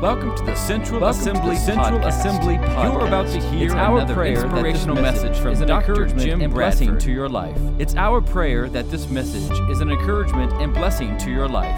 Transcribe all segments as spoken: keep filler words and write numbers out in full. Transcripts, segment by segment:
Welcome to the Central Welcome Assembly to the Central Podcast. Assembly Podcast. You are about to hear It's our another prayer that inspirational this message message from is an Doctor encouragement Jim and blessing Bradford. to your life. It's our prayer that this message is an encouragement and blessing to your life.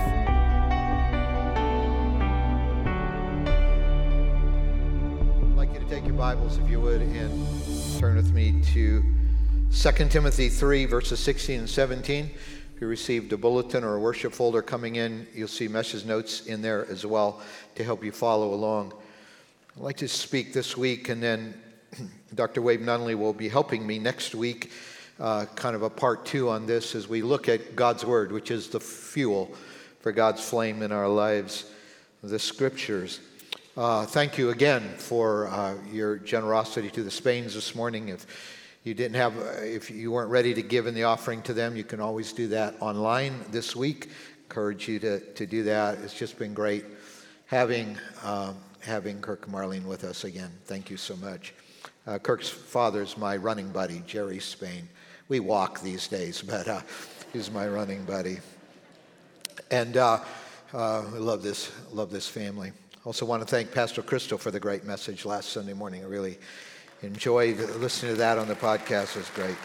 I'd like you to take your Bibles, if you would, and turn with me to Second Timothy three, verses sixteen and seventeen. If you received a bulletin or a worship folder coming in, you'll see message notes in there as well to help you follow along. I'd like to speak this week, and then Doctor Wade Nunley will be helping me next week, uh, kind of a part two on this as we look at God's Word, which is the fuel for God's flame in our lives, the Scriptures. Uh, thank you again for uh, your generosity to the Spains this morning. If you didn't have, if you weren't ready to give in the offering to them, you can always do that online this week. Encourage you to, to do that. It's just been great having um, having Kirk and Marlene with us again. Thank you so much. Uh, Kirk's father's my running buddy, Jerry Spain. We walk these days, but uh, he's my running buddy. And uh, uh, I love this, love this family. Also want to thank Pastor Crystal for the great message last Sunday morning. I really enjoyed listening to that on the podcast. It was great.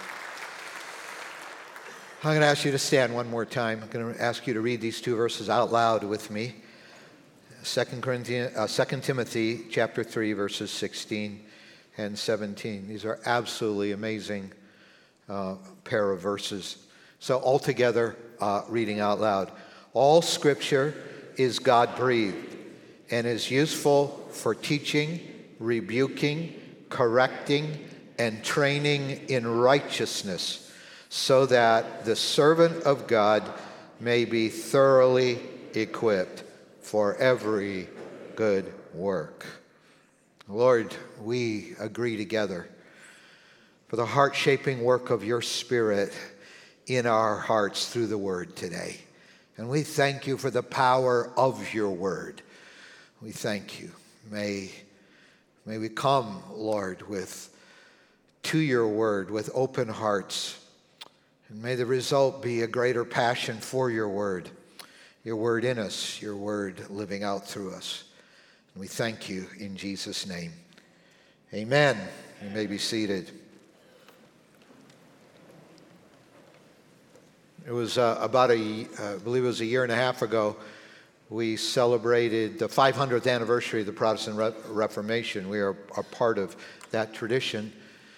I'm going to ask you to stand one more time. I'm going to ask you to read these two verses out loud with me. Second Corinthians, uh, Second Timothy chapter three, verses sixteen and seventeen. These are absolutely amazing uh, pair of verses. So altogether, uh, reading out loud. All Scripture is God-breathed and is useful for teaching, rebuking, correcting, and training in righteousness, so that the servant of God may be thoroughly equipped for every good work. Lord, we agree together for the heart-shaping work of your Spirit in our hearts through the Word today. And we thank you for the power of your Word. We thank you. May May we come, Lord, with to your word with open hearts. And may the result be a greater passion for your word, your word in us, your word living out through us. And we thank you in Jesus' name. Amen. You may be seated. It was uh, about a, uh, I believe it was a year and a half ago, we celebrated the five hundredth anniversary of the Protestant Re- Reformation. We are a part of that tradition.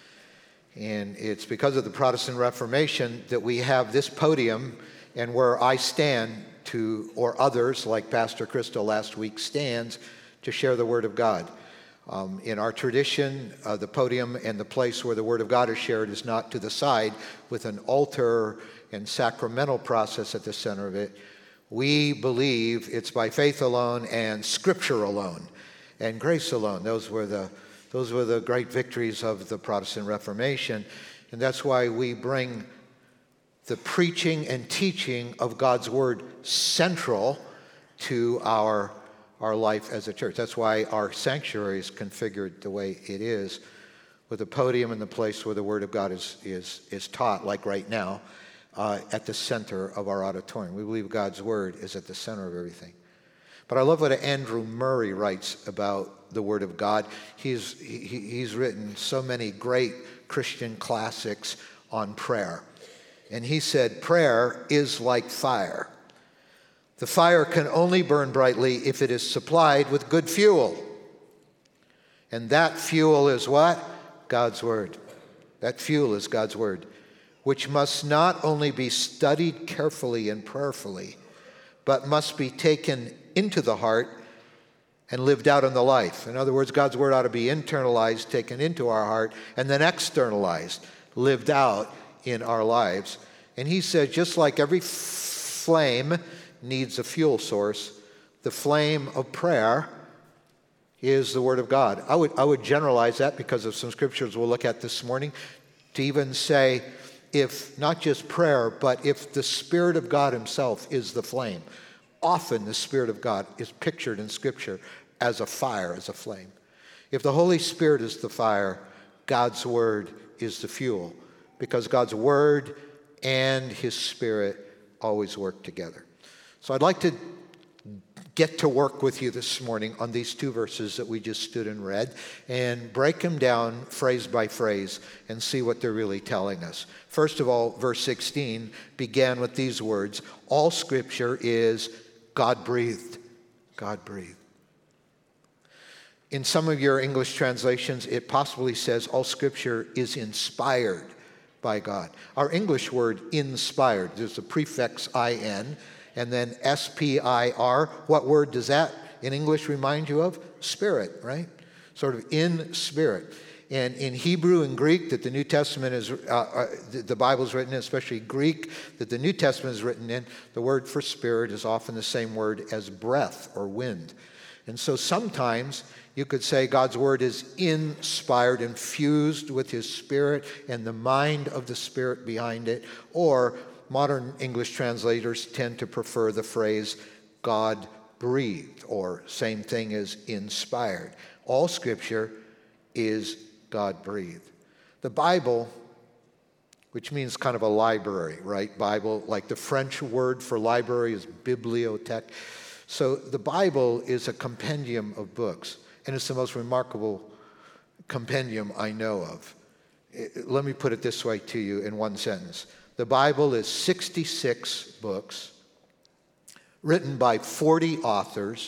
And it's because of the Protestant Reformation that we have this podium and where I stand to, or others like Pastor Crystal last week stands, to share the Word of God. Um, in our tradition, uh, the podium and the place where the Word of God is shared is not to the side with an altar and sacramental process at the center of it. We believe it's by faith alone and Scripture alone and grace alone. Those were the those were the great victories of the Protestant Reformation. And that's why we bring the preaching and teaching of God's Word central to our, our life as a church. That's why our sanctuary is configured the way it is, with a podium in the place where the Word of God is, is, is taught, like right now. Uh, at the center of our auditorium. We believe God's Word is at the center of everything. But I love what Andrew Murray writes about the Word of God. He's, he, he's written so many great Christian classics on prayer. And he said, prayer is like fire. The fire can only burn brightly if it is supplied with good fuel. And that fuel is what? God's Word. That fuel is God's Word, which must not only be studied carefully and prayerfully, but must be taken into the heart and lived out in the life. In other words, God's Word ought to be internalized, taken into our heart, and then externalized, lived out in our lives. And he said, just like every f- flame needs a fuel source, the flame of prayer is the Word of God. I would, I would generalize that because of some scriptures we'll look at this morning, to even say, if not just prayer, but if the Spirit of God himself is the flame. Often the Spirit of God is pictured in Scripture as a fire, as a flame. If the Holy Spirit is the fire, God's Word is the fuel, because God's Word and his Spirit always work together. So I'd like to get to work with you this morning on these two verses that we just stood and read and break them down phrase by phrase and see what they're really telling us. First of all, verse sixteen began with these words, all Scripture is God-breathed. God-breathed. In some of your English translations, it possibly says all Scripture is inspired by God. Our English word inspired, there's the prefix I N, and then S P I R. What word does that in English remind you of? Spirit, right? Sort of in spirit. And in Hebrew and Greek that the New Testament is, uh, uh, the Bible is written in, especially Greek that the New Testament is written in, the word for spirit is often the same word as breath or wind. And so sometimes you could say God's word is inspired, infused with his spirit and the mind of the spirit behind it, or modern English translators tend to prefer the phrase God-breathed, or same thing as inspired. All Scripture is God-breathed. The Bible, which means kind of a library, right? Bible, like the French word for library is bibliothèque. So the Bible is a compendium of books, and it's the most remarkable compendium I know of. It, let me put it this way to you in one sentence. The Bible is sixty-six books written by forty authors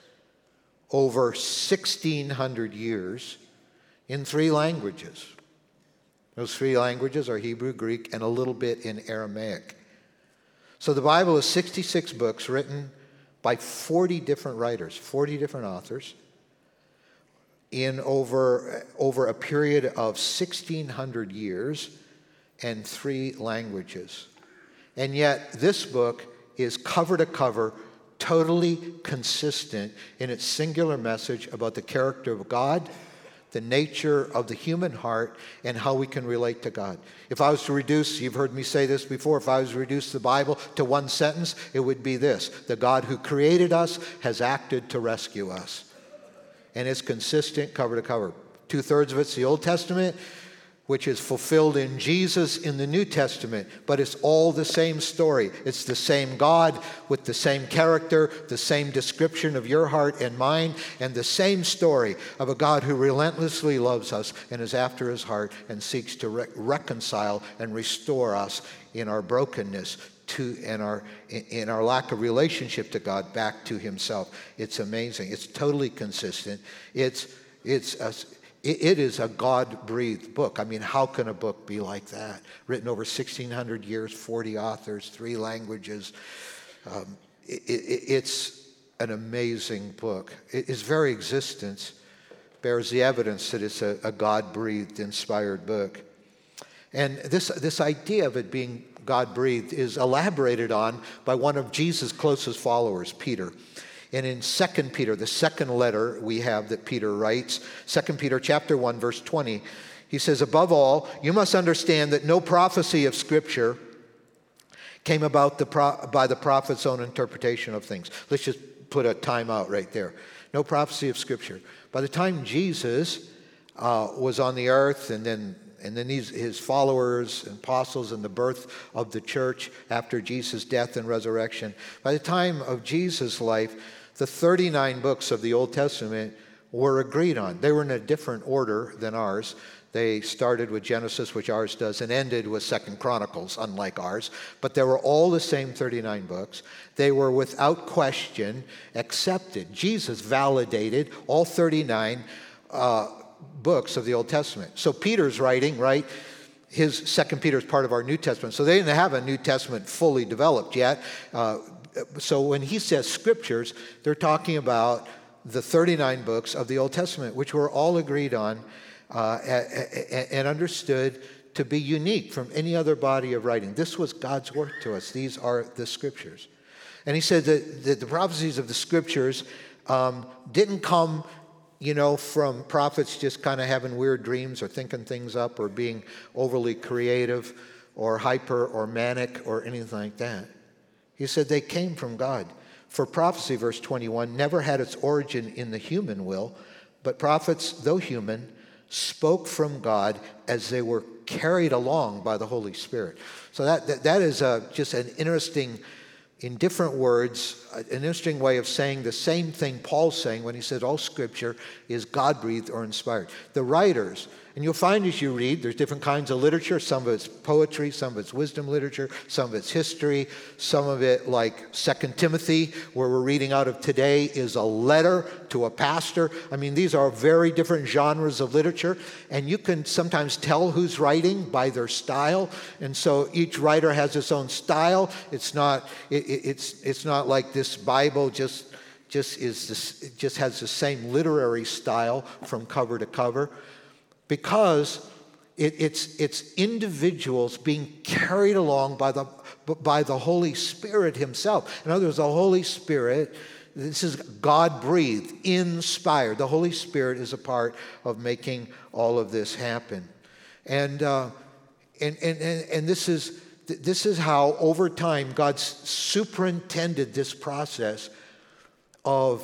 over sixteen hundred years in three languages. Those three languages are Hebrew, Greek, and a little bit in Aramaic. So the Bible is sixty-six books written by forty different writers, forty different authors in over, over a period of sixteen hundred years and three languages. And yet this book is cover to cover totally consistent in its singular message about the character of God, the nature of the human heart, and how we can relate to God. If I was to reduce, you've heard me say this before, if I was to reduce the Bible to one sentence, it would be this: the God who created us has acted to rescue us. And it's consistent cover to cover. Two-thirds of it's the Old Testament, which is fulfilled in Jesus in the New Testament, but it's all the same story. It's the same God with the same character, the same description of your heart and mine, and the same story of a God who relentlessly loves us and is after his heart and seeks to re- reconcile and restore us in our brokenness to and our in our lack of relationship to God back to himself. It's amazing. It's totally consistent. It's it's a It is a God-breathed book. I mean, how can a book be like that? Written over sixteen hundred years, forty authors, three languages. Um, it, it, it's an amazing book. It, its very existence bears the evidence that it's a, a God-breathed, inspired book. And this, this idea of it being God-breathed is elaborated on by one of Jesus' closest followers, Peter. And in Second Peter, the second letter we have that Peter writes, Second Peter chapter one, verse twenty, he says, above all, you must understand that no prophecy of Scripture came about the pro- by the prophet's own interpretation of things. Let's just put a time out right there. No prophecy of Scripture. By the time Jesus uh, was on the earth, and then and then these, his followers and apostles, and the birth of the church after Jesus' death and resurrection, by the time of Jesus' life, the thirty-nine books of the Old Testament were agreed on. They were in a different order than ours. They started with Genesis, which ours does, and ended with Second Chronicles, unlike ours. But they were all the same thirty-nine books. They were without question accepted. Jesus validated all thirty-nine uh, books of the Old Testament. So Peter's writing, right? His Second Peter is part of our New Testament. So they didn't have a New Testament fully developed yet. Uh, so when he says scriptures, they're talking about the thirty-nine books of the Old Testament, which were all agreed on uh, and understood to be unique from any other body of writing. This was God's work to us. These are the scriptures. And he said that, that the prophecies of the scriptures um, didn't come, you know, from prophets just kind of having weird dreams or thinking things up or being overly creative or hyper or manic or anything like that. He said they came from God. For prophecy, verse twenty-one, never had its origin in the human will, but prophets, though human, spoke from God as they were carried along by the Holy Spirit. So that that, that is a, just an interesting in different words, an interesting way of saying the same thing Paul's saying when he says all Scripture is God-breathed or inspired. The writers, and you'll find as you read, there's different kinds of literature. Some of it's poetry, some of it's wisdom literature, some of it's history, some of it, like Second Timothy, where we're reading out of today, is a letter to a pastor. I mean, these are very different genres of literature, and you can sometimes tell who's writing by their style. And so each writer has its own style. It's not, it, it's, it's not like this Bible just, just, is this, it just has the same literary style from cover to cover. Because it, it's, it's individuals being carried along by the, by the Holy Spirit himself. In other words, the Holy Spirit, this is God-breathed, inspired. The Holy Spirit is a part of making all of this happen. And, uh, and, and, and, and this is, this is how, over time, God superintended this process of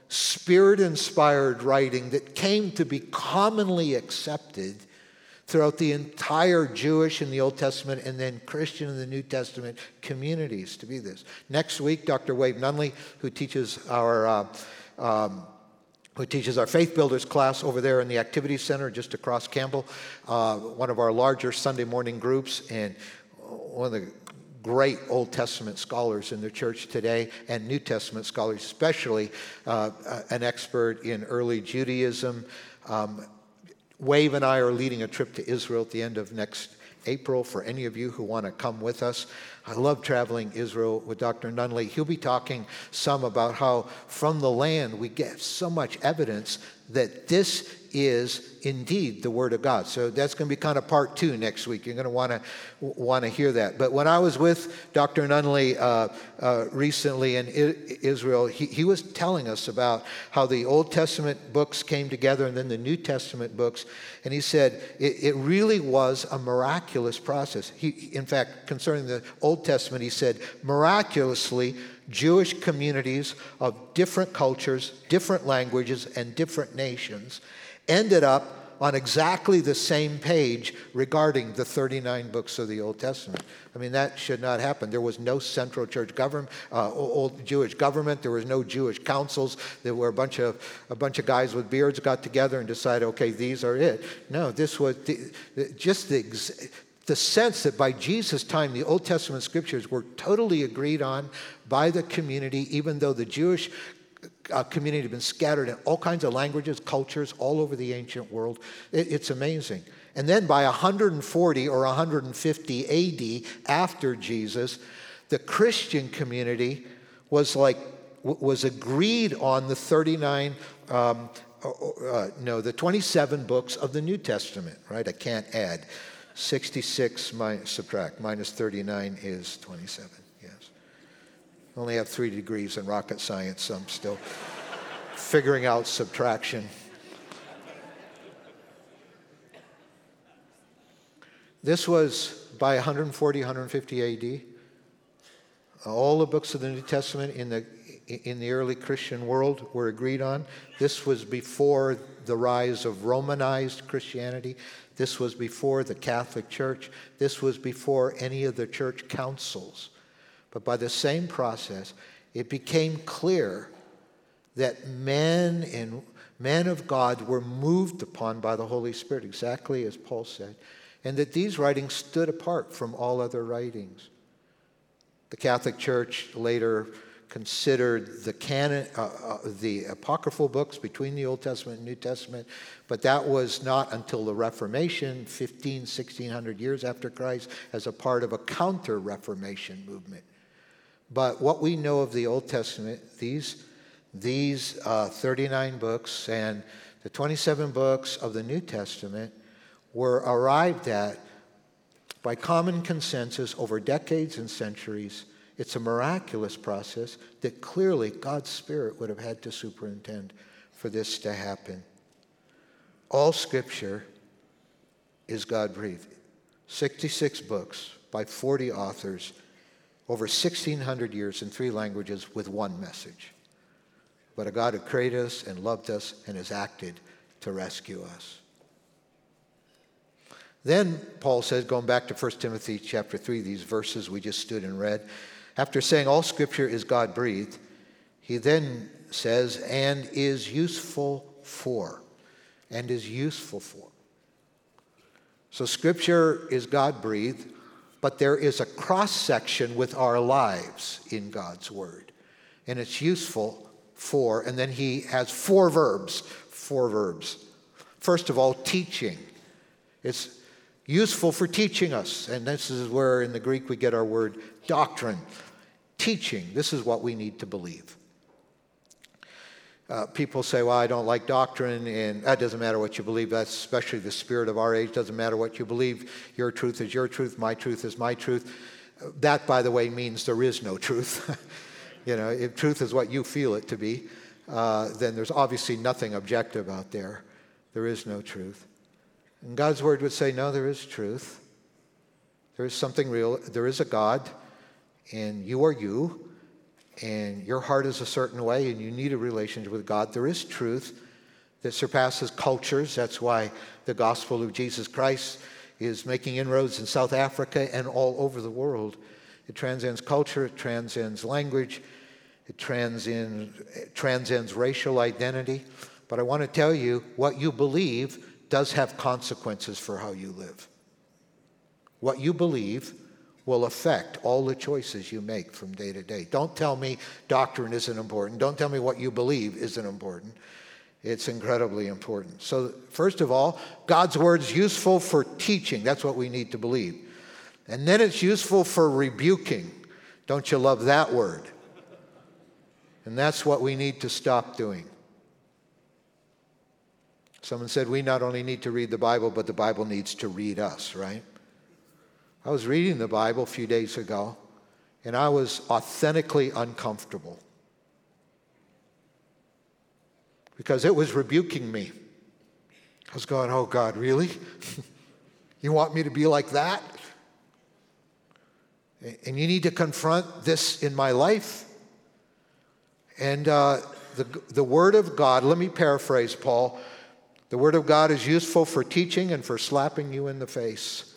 Spirit-inspired writing that came to be commonly accepted throughout the entire Jewish in the Old Testament and then Christian in the New Testament communities to be this. Next week, Doctor Wade Nunley, who teaches our uh, um, who teaches our Faith Builders class over there in the Activity Center just across Campbell, uh, one of our larger Sunday morning groups, and one of the great Old Testament scholars in the church today, and New Testament scholars, especially uh, an expert in early Judaism. Um, Wave and I are leading a trip to Israel at the end of next April for any of you who want to come with us. I love traveling Israel with Doctor Nunley. He'll be talking some about how from the land we get so much evidence that this is indeed the Word of God. So that's going to be kind of part two next week. You're going to want to want to hear that. But when I was with Doctor Nunley uh, uh, recently in I- Israel, he, he was telling us about how the Old Testament books came together and then the New Testament books. And he said it, it really was a miraculous process. He, in fact, concerning the Old Testament, he said, miraculously, Jewish communities of different cultures, different languages, and different nations ended up on exactly the same page regarding the thirty-nine books of the Old Testament. I mean, that should not happen. There was no central church government, uh, old Jewish government. There was no Jewish councils. There were a bunch of a bunch of guys with beards got together and decided, okay, these are it. No, this was the, just the the sense that by Jesus' time, the Old Testament scriptures were totally agreed on by the community, even though the Jewish uh, community had been scattered in all kinds of languages, cultures, all over the ancient world. It, it's amazing. And then by one hundred forty or one hundred fifty A D, after Jesus, the Christian community was like, was agreed on the thirty-nine, um, uh, no, the twenty-seven books of the New Testament, right? I can't add. sixty-six minus, subtract, minus thirty-nine is twenty-seven, yes. I only have three degrees in rocket science, so I'm still figuring out subtraction. This was by one hundred forty, one hundred fifty A D. All the books of the New Testament in the in the early Christian world were agreed on. This was before the rise of Romanized Christianity. This was before the Catholic Church. This was before any of the church councils. But by the same process, it became clear that men and men of God were moved upon by the Holy Spirit, exactly as Paul said, and that these writings stood apart from all other writings. The Catholic Church later considered the canon, uh, uh, the apocryphal books between the Old Testament and New Testament, but that was not until the Reformation, fifteen, sixteen hundred years after Christ, as a part of a counter-Reformation movement. But what we know of the Old Testament, these, these uh, thirty-nine books and the twenty-seven books of the New Testament were arrived at by common consensus over decades and centuries. It's a miraculous process that clearly God's Spirit would have had to superintend for this to happen. All Scripture is God-breathed. sixty-six books by forty authors, over sixteen hundred years in three languages with one message. But a God who created us and loved us and has acted to rescue us. Then Paul says, going back to First Timothy chapter three, these verses we just stood and read, After saying all Scripture is God-breathed, he then says, and is useful for, and is useful for. So Scripture is God-breathed, but there is a cross-section with our lives in God's Word. And it's useful for, and then he has four verbs, four verbs. First of all, teaching. It's useful for teaching us, and this is where in the Greek we get our word doctrine. Teaching, this is what we need to believe. Uh, people say, well, I don't like doctrine, and that doesn't matter what you believe. That's especially the spirit of our age. Doesn't matter what you believe. Your truth is your truth. My truth is my truth. That, by the way, means there is no truth. You know, if truth is what you feel it to be, uh, then there's obviously nothing objective out there. There is no truth. And God's Word would say, no, there is truth. There is something real. There is a God, and you are you, and your heart is a certain way, and you need a relationship with God. There is truth that surpasses cultures. That's why the gospel of Jesus Christ is making inroads in South Africa and all over the world. It transcends culture, it transcends language, it transcends, it transcends racial identity. But I want to tell you, what you believe does have consequences for how you live. What you believe will affect all the choices you make from day to day. Don't tell me doctrine isn't important. Don't tell me what you believe isn't important. It's incredibly important. So first of all, God's Word is useful for teaching. That's what we need to believe. And then it's useful for rebuking. Don't you love that word? And that's what we need to stop doing. Someone said we not only need to read the Bible, but the Bible needs to read us, right? I was reading the Bible a few days ago, and I was authentically uncomfortable because it was rebuking me. I was going, oh God, really? You want me to be like that? And you need to confront this in my life. And uh, the, the Word of God, let me paraphrase Paul. The Word of God is useful for teaching and for slapping you in the face.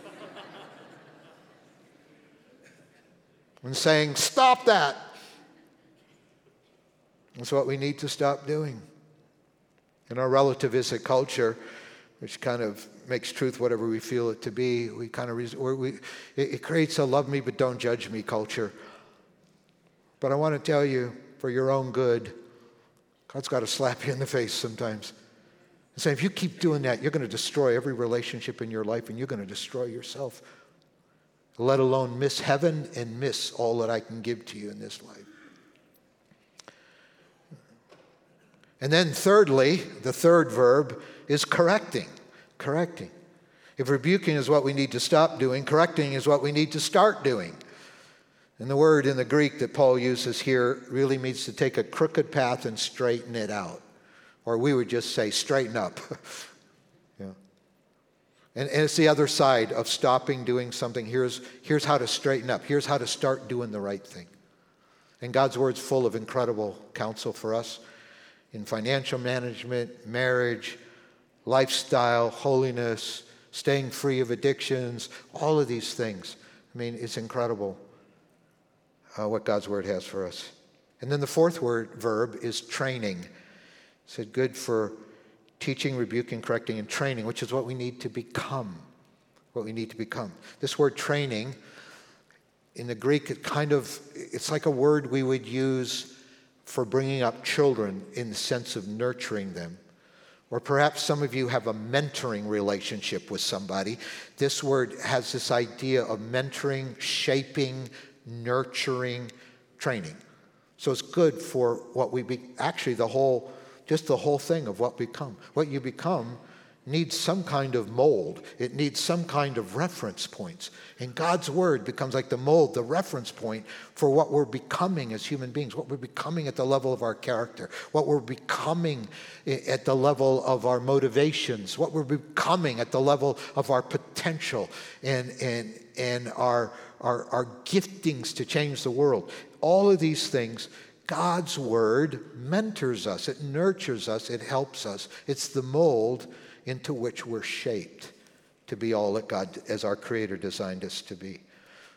And saying, stop that. That's what we need to stop doing. In our relativistic culture, which kind of makes truth whatever we feel it to be, we kind of, we, it, it creates a love me but don't judge me culture. But I want to tell you, for your own good, God's got to slap you in the face sometimes. And say, if you keep doing that, you're going to destroy every relationship in your life, and you're going to destroy yourself, let alone miss heaven and miss all that I can give to you in this life. And then thirdly, the third verb is correcting. Correcting. If rebuking is what we need to stop doing, correcting is what we need to start doing. And the word in the Greek that Paul uses here really means to take a crooked path and straighten it out. Or we would just say, straighten up. Yeah. And, and it's the other side of stopping doing something. Here's, here's how to straighten up. Here's how to start doing the right thing. And God's Word's full of incredible counsel for us in financial management, marriage, lifestyle, holiness, staying free of addictions, all of these things. I mean, it's incredible uh, what God's Word has for us. And then the fourth word verb is training. It said good for teaching, rebuking, correcting, and training, which is what we need to become. What we need to become. This word training, in the Greek, it kind of, it's like a word we would use for bringing up children in the sense of nurturing them. Or perhaps some of you have a mentoring relationship with somebody. This word has this idea of mentoring, shaping, nurturing, training. So it's good for what we be, actually the whole, just the whole thing of what we become. What you become needs some kind of mold. It needs some kind of reference points. And God's Word becomes like the mold, the reference point for what we're becoming as human beings, what we're becoming at the level of our character, what we're becoming at the level of our motivations, what we're becoming at the level of our potential and, and, and our, our, our giftings to change the world. All of these things, God's Word mentors us, it nurtures us, it helps us. It's the mold into which we're shaped to be all that God, as our Creator, designed us to be.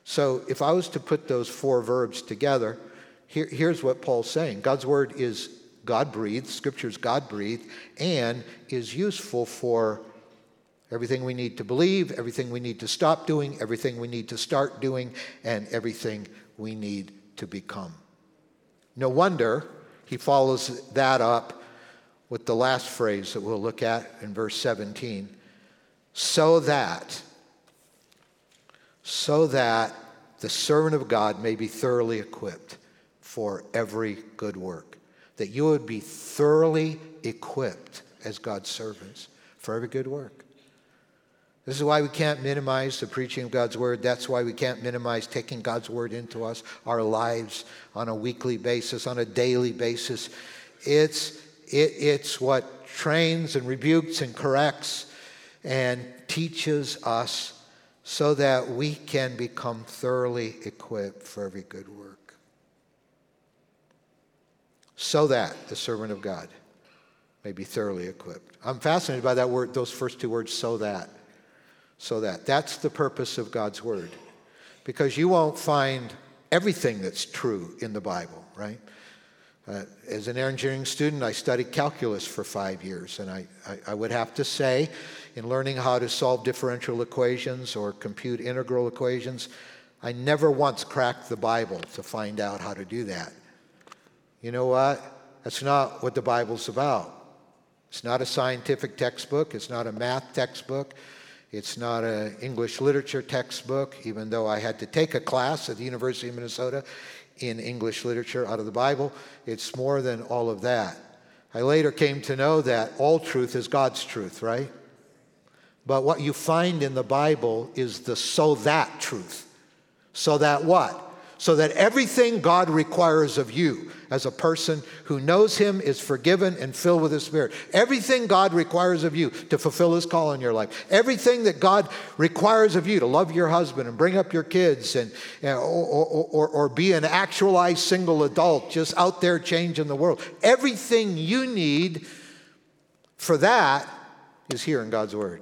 So if I was to put those four verbs together, here, here's what Paul's saying. God's word is God-breathed, Scripture's God-breathed, and is useful for everything we need to believe, everything we need to stop doing, everything we need to start doing, and everything we need to become. No wonder he follows that up with the last phrase that we'll look at in verse seventeen. So that, so that the servant of God may be thoroughly equipped for every good work. That you would be thoroughly equipped as God's servants for every good work. This is why we can't minimize the preaching of God's word. That's why we can't minimize taking God's word into us, our lives, on a weekly basis, on a daily basis. It's, it, it's what trains and rebukes and corrects and teaches us so that we can become thoroughly equipped for every good work. So that the servant of God may be thoroughly equipped. I'm fascinated by that word, those first two words, so that. So that. That's the purpose of God's word. Because you won't find everything that's true in the Bible, right? Uh, as an engineering student, I studied calculus for five years, and I, I, I would have to say, in learning how to solve differential equations or compute integral equations, I never once cracked the Bible to find out how to do that. You know what? That's not what the Bible's about. It's not a scientific textbook. It's not a math textbook. It's not an English literature textbook, even though I had to take a class at the University of Minnesota in English literature out of the Bible. It's more than all of that. I later came to know that all truth is God's truth, right? But what you find in the Bible is the so that truth. So that what? So that everything God requires of you as a person who knows him, is forgiven and filled with his Spirit. Everything God requires of you to fulfill his call in your life. Everything that God requires of you to love your husband and bring up your kids and you know, or, or, or, or be an actualized single adult just out there changing the world. Everything you need for that is here in God's word.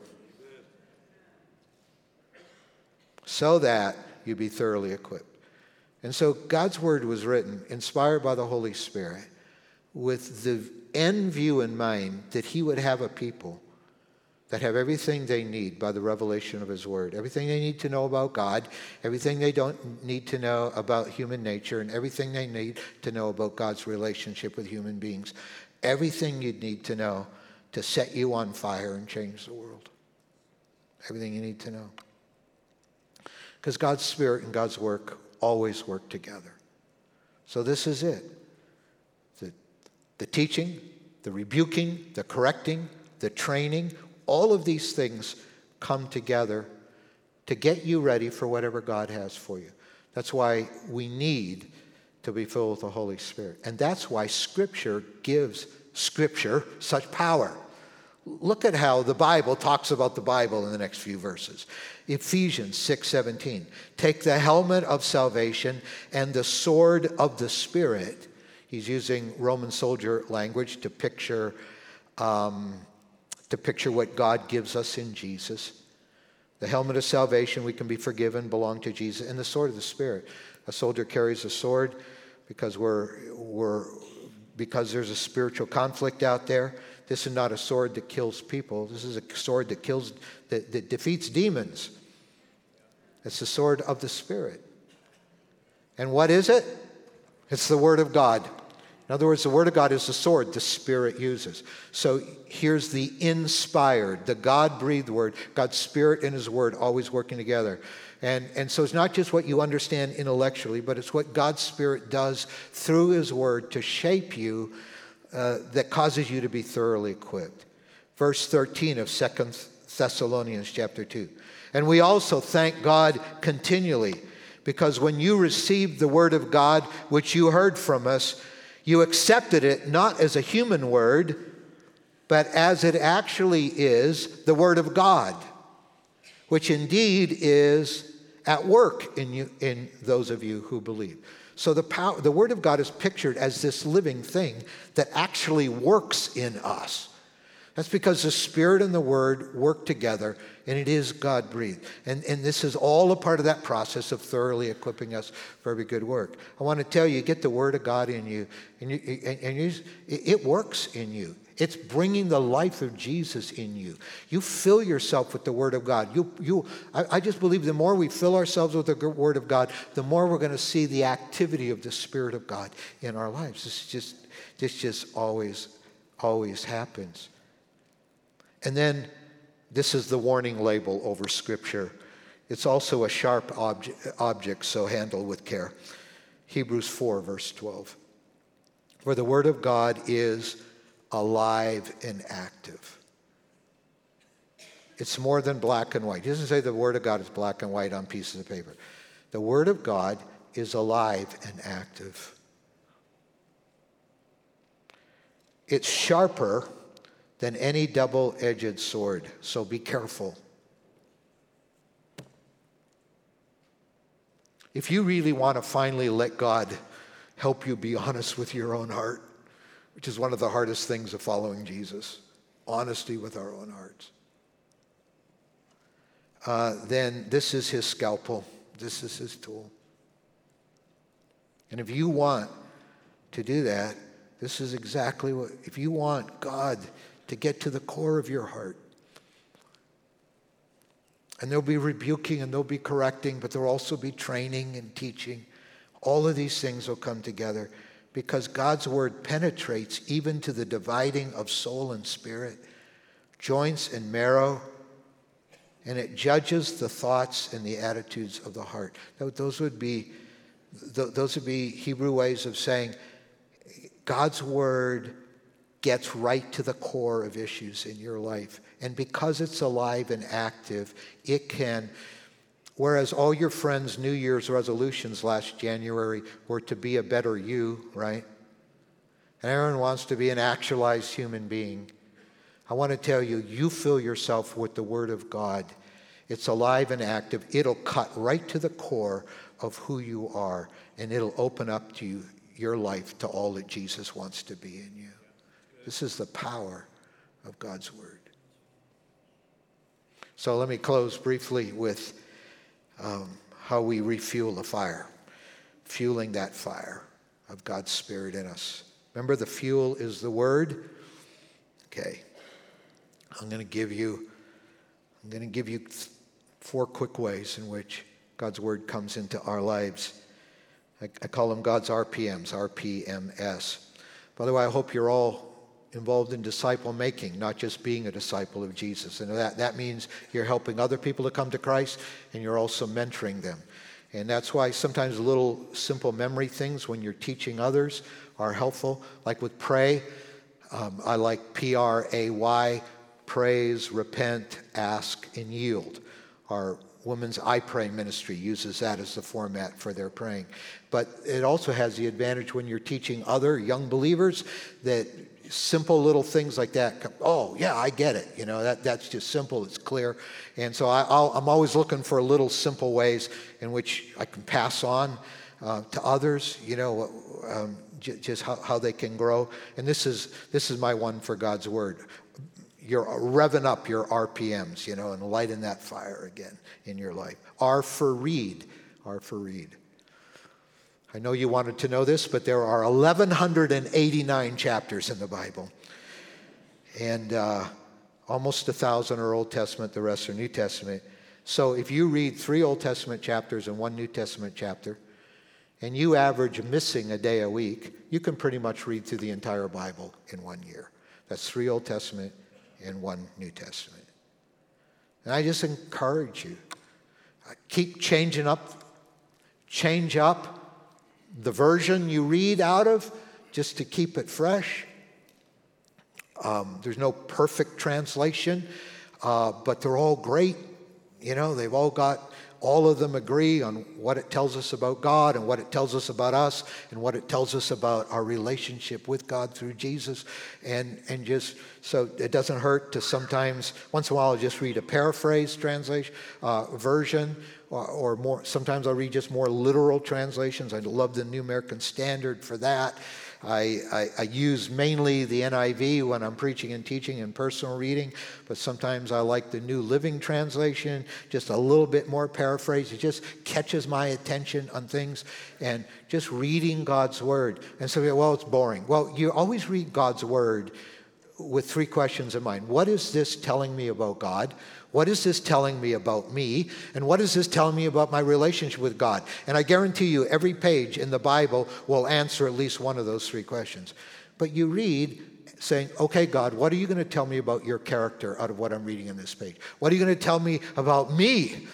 So that you be thoroughly equipped. And so God's word was written, inspired by the Holy Spirit, with the end view in mind that he would have a people that have everything they need by the revelation of his word. Everything they need to know about God, everything they don't need to know about human nature, and everything they need to know about God's relationship with human beings. Everything you'd need to know to set you on fire and change the world. Everything you need to know. Because God's Spirit and God's work always work together. So this is it. The, the teaching, the rebuking, the correcting, the training, all of these things come together to get you ready for whatever God has for you. That's why we need to be filled with the Holy Spirit. And that's why Scripture gives Scripture such power. Look at how the Bible talks about the Bible in the next few verses. Ephesians six seventeen. Take the helmet of salvation and the sword of the Spirit. He's using Roman soldier language to picture, um, to picture what God gives us in Jesus. The helmet of salvation, we can be forgiven, belong to Jesus. And the sword of the Spirit. A soldier carries a sword because we're, we're because there's a spiritual conflict out there. This is not a sword that kills people. This is a sword that kills, that, that defeats demons. It's the sword of the Spirit. And what is it? It's the Word of God. In other words, the Word of God is the sword the Spirit uses. So here's the inspired, the God-breathed Word, God's Spirit and His Word always working together. And, and so it's not just what you understand intellectually, but it's what God's Spirit does through His Word to shape you uh, that causes you to be thoroughly equipped. Verse thirteen of Second Thessalonians chapter two. And we also thank God continually, because when you received the Word of God, which you heard from us, you accepted it not as a human word, but as it actually is, the Word of God, which indeed is at work in you, in those of you who believe. So the power, the Word of God is pictured as this living thing that actually works in us. That's because the Spirit and the Word work together, and it is God-breathed. And, and this is all a part of that process of thoroughly equipping us for every good work. I want to tell you, get the Word of God in you, and, you, and, and you, it works in you. It's bringing the life of Jesus in you. You fill yourself with the Word of God. You, you, I, I just believe the more we fill ourselves with the Word of God, the more we're going to see the activity of the Spirit of God in our lives. This just, this just always, always happens. And then this is the warning label over Scripture. It's also a sharp object, object, so handle with care. Hebrews four, verse twelve. For the Word of God is alive and active. It's more than black and white. He doesn't say the Word of God is black and white on pieces of paper. The Word of God is alive and active. It's sharper than any double-edged sword, so be careful. If you really want to finally let God help you be honest with your own heart, which is one of the hardest things of following Jesus, honesty with our own hearts, uh, then this is his scalpel. This is his tool. And if you want to do that, this is exactly what, if you want God to get to the core of your heart. And there'll be rebuking and there'll be correcting, but there'll also be training and teaching. All of these things will come together because God's word penetrates even to the dividing of soul and spirit, joints and marrow, and it judges the thoughts and the attitudes of the heart. Those would be, those would be Hebrew ways of saying God's word gets right to the core of issues in your life. And because it's alive and active, it can, whereas all your friends' New Year's resolutions last January were to be a better you, right? And everyone wants to be an actualized human being. I want to tell you, you fill yourself with the Word of God. It's alive and active. It'll cut right to the core of who you are, and it'll open up to you, your life to all that Jesus wants to be in you. This is the power of God's Word. So let me close briefly with um, how we refuel the fire, fueling that fire of God's Spirit in us. Remember, the fuel is the Word. Okay, I'm going to give you, I'm going to give you four quick ways in which God's Word comes into our lives. I, I call them God's R P Ms, R P M S. By the way, I hope you're all involved in disciple making, not just being a disciple of Jesus. And that, that means you're helping other people to come to Christ, and you're also mentoring them. And that's why sometimes little simple memory things when you're teaching others are helpful. Like with pray, um, I like P R A Y, praise, repent, ask, and yield. Our Women's I Pray ministry uses that as the format for their praying. But it also has the advantage when you're teaching other young believers that simple little things like that. Oh, yeah, I get it. You know, that, that's just simple. It's clear. And so I, I'll, I'm always looking for little simple ways in which I can pass on uh, to others, you know, um, j- just how, how they can grow. And this is this is my one for God's Word. You're revving up your R P Ms, you know, and lighting that fire again in your life. R for read. R for read. I know you wanted to know this, but there are eleven eighty-nine chapters in the Bible. And uh, almost a thousand are Old Testament, the rest are New Testament. So if you read three Old Testament chapters and one New Testament chapter, and you average missing a day a week, you can pretty much read through the entire Bible in one year. That's three Old Testament and one New Testament. And I just encourage you, keep changing up, change up the version you read out of, just to keep it fresh. Um, there's no perfect translation, uh, but they're all great. You know, they've all got, all of them agree on what it tells us about God and what it tells us about us and what it tells us about our relationship with God through Jesus. And and just, so it doesn't hurt to sometimes, once in a while, I'll just read a paraphrase translation, uh, version, or, or more, sometimes I'll read just more literal translations. I love the New American Standard for that. I, I, I use mainly the N I V when I'm preaching and teaching and personal reading, but sometimes I like the New Living Translation, just a little bit more paraphrase. It just catches my attention on things, and just reading God's Word. And so, well, it's boring. Well, you always read God's Word with three questions in mind. What is this telling me about God? What is this telling me about me? And what is this telling me about my relationship with God? And I guarantee you every page in the Bible will answer at least one of those three questions. But you read saying, okay, God, what are you going to tell me about your character out of what I'm reading in this page? What are you going to tell me about me?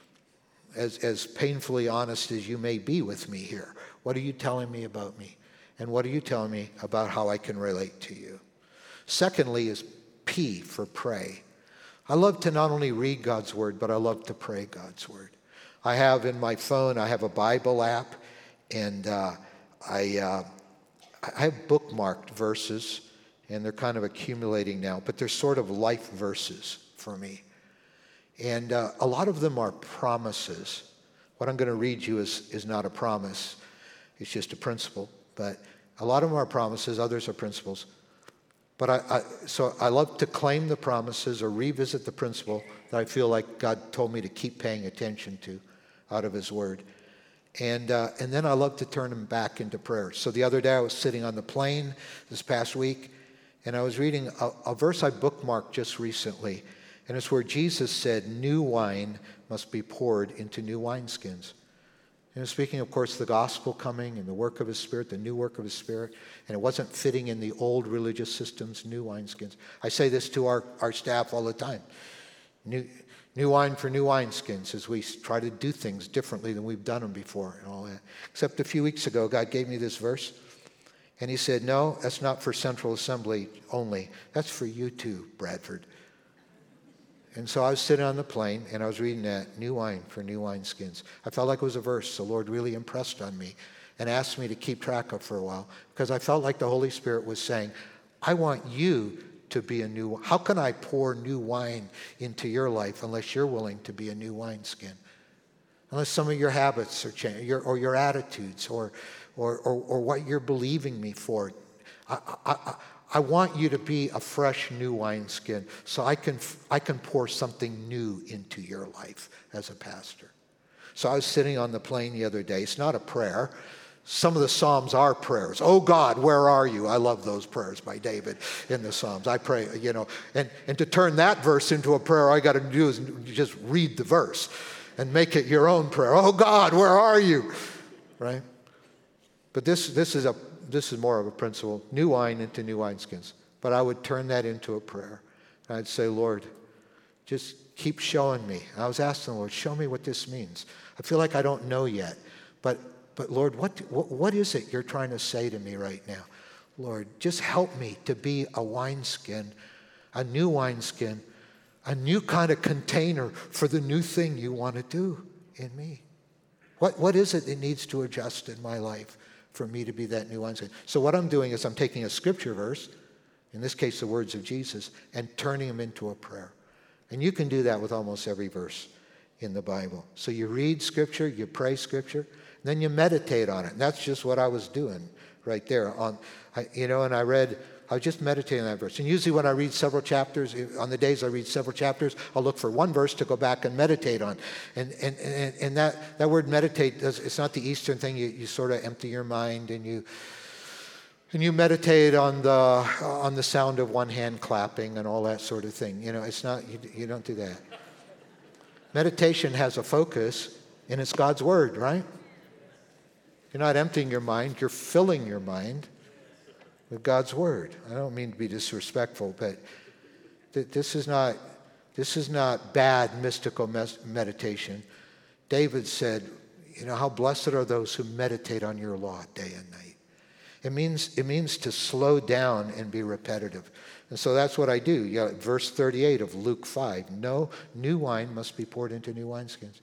As, as painfully honest as you may be with me here, what are you telling me about me? And what are you telling me about how I can relate to you? Secondly is P for pray. I love to not only read God's Word, but I love to pray God's Word. I have in my phone, I have a Bible app, and uh, I, uh, I have bookmarked verses, and they're kind of accumulating now, but they're sort of life verses for me. And uh, a lot of them are promises. What I'm going to read you is, is not a promise. It's just a principle. But a lot of them are promises, others are principles. But I, I, so I love to claim the promises or revisit the principle that I feel like God told me to keep paying attention to out of His Word. And, uh, and then I love to turn them back into prayer. So the other day I was sitting on the plane this past week, and I was reading a, a verse I bookmarked just recently. And it's where Jesus said, new wine must be poured into new wineskins. And speaking, of course, the gospel coming and the work of His Spirit, the new work of His Spirit, and it wasn't fitting in the old religious system's new wineskins. I say this to our, our staff all the time. New, new wine for new wineskins, as we try to do things differently than we've done them before and all that. Except a few weeks ago, God gave me this verse, and He said, no, that's not for Central Assembly only. That's for you too, Bradford. And so I was sitting on the plane, and I was reading that, new wine for new wineskins. I felt like it was a verse the Lord really impressed on me and asked me to keep track of for a while, because I felt like the Holy Spirit was saying, I want you to be a new, how can I pour new wine into your life unless you're willing to be a new wineskin? Unless some of your habits are changing, your, or your attitudes, or, or, or, or what you're believing me for. I, I, I, I want you to be a fresh new wineskin so I can I can pour something new into your life as a pastor. So I was sitting on the plane the other day. It's not a prayer. Some of the Psalms are prayers. Oh God, where are you? I love those prayers by David in the Psalms. I pray, you know, and, and to turn that verse into a prayer, all I got to do is just read the verse and make it your own prayer. Oh God, where are you? Right? But this this is a This is more of a principle, new wine into new wineskins. But I would turn that into a prayer. And I'd say, Lord, just keep showing me. And I was asking the Lord, show me what this means. I feel like I don't know yet. But but Lord, what, what, what is it you're trying to say to me right now? Lord, just help me to be a wineskin, a new wineskin, a new kind of container for the new thing you want to do in me. What What is it that needs to adjust in my life for me to be that new wineskin? So what I'm doing is I'm taking a scripture verse, in this case the words of Jesus, and turning them into a prayer. And you can do that with almost every verse in the Bible. So you read scripture, you pray scripture, and then you meditate on it. And that's just what I was doing right there. On, I, you know, and I read, I was just meditating on that verse. And usually when I read several chapters, on the days I read several chapters, I'll look for one verse to go back and meditate on. And and and, and that, that word meditate, it's not the Eastern thing. You, you sort of empty your mind and you and you meditate on the on the sound of one hand clapping and all that sort of thing. You know, it's not, you, you don't do that. Meditation has a focus, and it's God's Word, right? You're not emptying your mind, you're filling your mind with God's Word. I don't mean to be disrespectful, but th- this is not this is not bad mystical mes- meditation. David said, you know, how blessed are those who meditate on your law day and night. It means it means to slow down and be repetitive. And so that's what I do. You know, verse thirty-eight of Luke five, no new wine must be poured into new wineskins.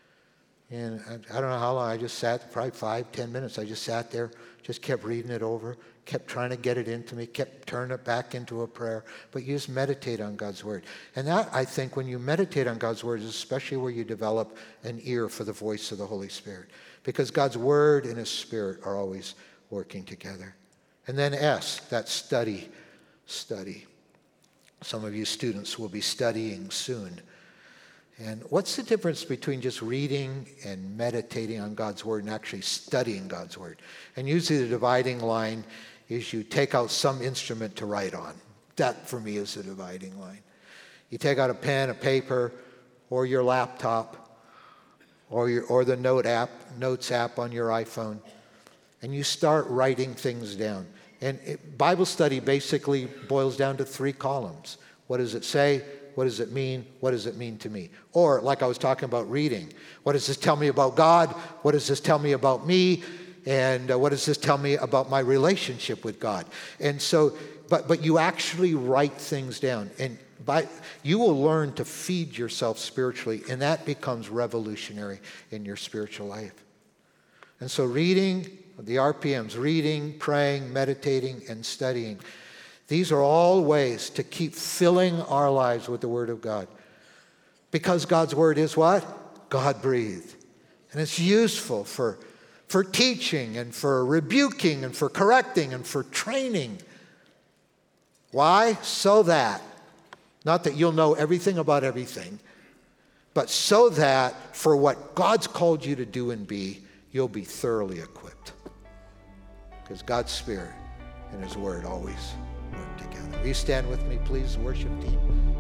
And I, I don't know how long, I just sat, probably five, ten minutes, I just sat there, just kept reading it over, kept trying to get it into me, kept turning it back into a prayer. But you just meditate on God's Word. And that, I think, when you meditate on God's Word, is especially where you develop an ear for the voice of the Holy Spirit. Because God's Word and His Spirit are always working together. And then S, that study, study. Some of you students will be studying soon. And what's the difference between just reading and meditating on God's Word and actually studying God's Word? And usually the dividing line is you take out some instrument to write on. That, for me, is the dividing line. You take out a pen, a paper, or your laptop, or your or the note app, notes app on your iPhone, and you start writing things down. And it, Bible study basically boils down to three columns. What does it say? What does it mean? What does it mean to me? Or, like I was talking about reading, what does this tell me about God? What does this tell me about me? And uh, what does this tell me about my relationship with God? And so, but but you actually write things down. And by you will learn to feed yourself spiritually, and that becomes revolutionary in your spiritual life. And so reading, the R P Ms, reading, praying, meditating, and studying, these are all ways to keep filling our lives with the Word of God. Because God's Word is what? God-breathed. And it's useful for, for teaching and for rebuking and for correcting and for training. Why? So that, not that you'll know everything about everything, but so that for what God's called you to do and be, you'll be thoroughly equipped. Because God's Spirit and His Word always work together. Will you stand with me, please, worship team?